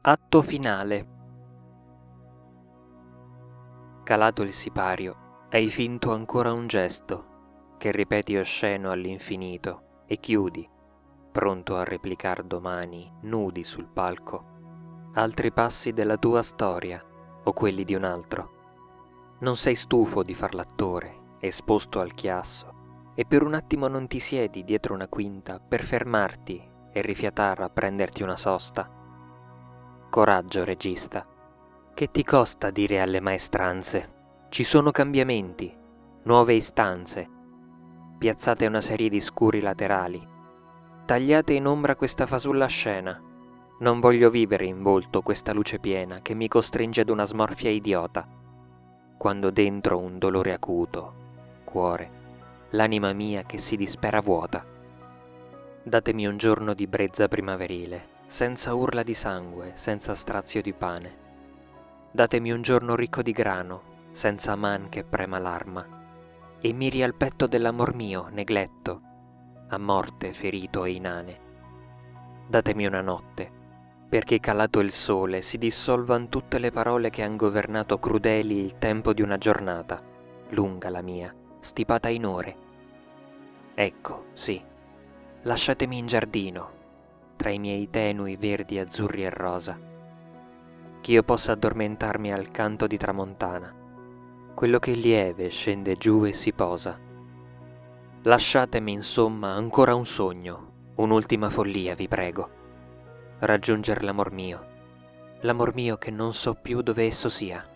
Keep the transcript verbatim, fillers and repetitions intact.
Atto finale. Calato il sipario, hai finto ancora un gesto, che ripeti osceno all'infinito, e chiudi, pronto a replicar domani, nudi sul palco, altri passi della tua storia o quelli di un altro. Non sei stufo di far l'attore, esposto al chiasso, e per un attimo non ti siedi dietro una quinta per fermarti e rifiatar a prenderti una sosta. Coraggio, regista. Che ti costa dire alle maestranze? Ci sono cambiamenti, nuove istanze. Piazzate una serie di scuri laterali. Tagliate in ombra questa fasulla scena. Non voglio vivere in volto questa luce piena che mi costringe ad una smorfia idiota. Quando dentro un dolore acuto, cuore, l'anima mia che si dispera vuota. Datemi un giorno di brezza primaverile, senza urla di sangue, senza strazio di pane. Datemi un giorno ricco di grano, senza man che prema l'arma, e miri al petto dell'amor mio, negletto, a morte ferito e inane. Datemi una notte, perché calato il sole si dissolvan tutte le parole che han governato crudeli il tempo di una giornata, lunga la mia, stipata in ore. Ecco, sì, lasciatemi in giardino, tra i miei tenui verdi, azzurri e rosa, ch'io possa addormentarmi al canto di tramontana, quello che lieve scende giù e si posa. Lasciatemi insomma ancora un sogno, un'ultima follia vi prego, raggiunger l'amor mio, l'amor mio che non so più dove esso sia.